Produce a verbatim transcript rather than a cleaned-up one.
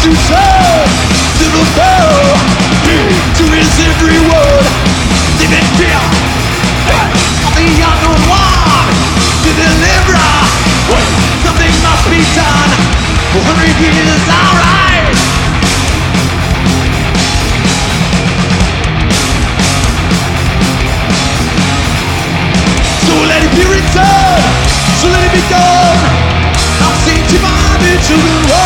to turn to the foe, to his every word, live in fear of the unknown one, to deliver. Something must be done. A hundred years, alright. So let it be returned, so let it be done. I've seen to my children.